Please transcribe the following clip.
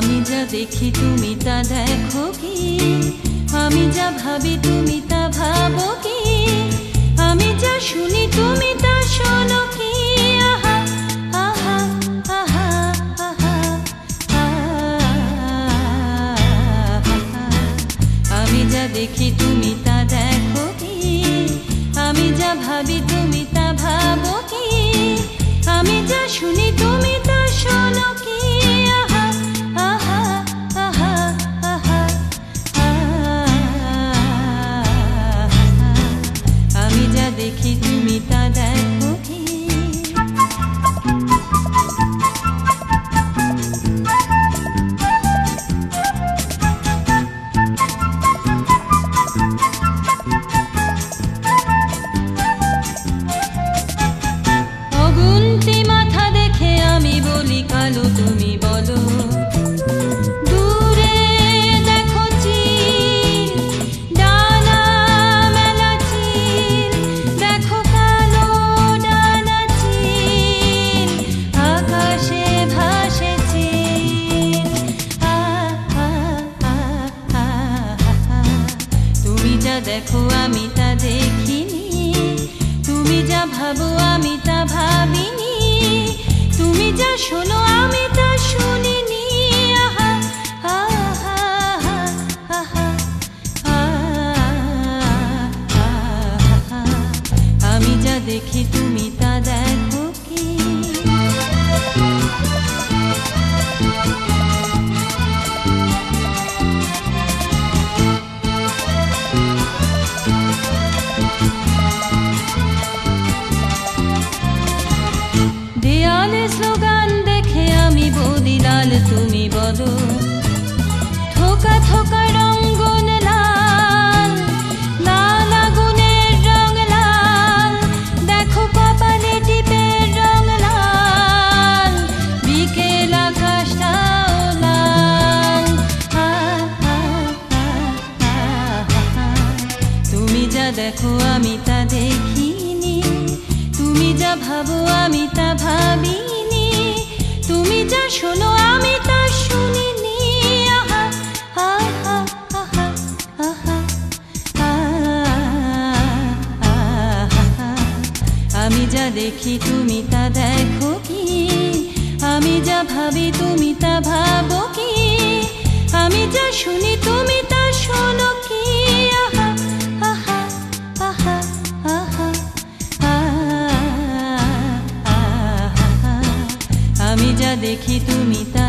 আমি যা দেখি তুমি তা দেখো কি, আমি যা ভাবি তুমি তা ভাবো কি, আমি যা শুনি তুমি তা শোনো কি। আহা আহা আহা আহা আমি যা দেখি তুমি তা দেখো কি, আমি যা ভাবি তুমি তা ভাবো কি, আমি যা শুনি তুমি তা শোনো কি। আহা আহা আহা আহা আমি যা দেখি তুমি তা দেখো কি। অগুন্তি মাথা দেখে আমি বলি কালো, তুমি বলো দূরে দেখো চিল, ডানা মেলা চিল, দেখো কালো ডানা চিল, আকাশে ভাসে চিল। তুমি যা দেখো আমি তা দেখিনি, তুমি যা ভাবো আমি তা ভাবিনি, তুমি যা শোনো আমি তা শুনিনি। আহা আহা আহা আহা আমি যা দেখি তুমি তা দেখো কি। দেয়ালে স্লোগান দেখে আমি বলি লাল, তুমি বলো থোকা থোকা রঙ্গন লাল, লাল আগুনের রং লাল, দেখো কপালে টিপের রং লাল, বিকেল আকাশটাও লাল। তুমি যা দেখো আমি তা দেখিনি, তুমি যা ভাবো আমি তা ভাবিনি, তুমি যা শোনো আমি তা শুনিনি। আহা আহা আহা আহা আমি যা দেখি তুমি তা দেখো কি, আমি যা ভাবি তুমি তা ভাবো কি, আমি যা শুনি তুমি তা শোনো কি। আহা আহা আহা আহা আমি যা দেখি তুমি তা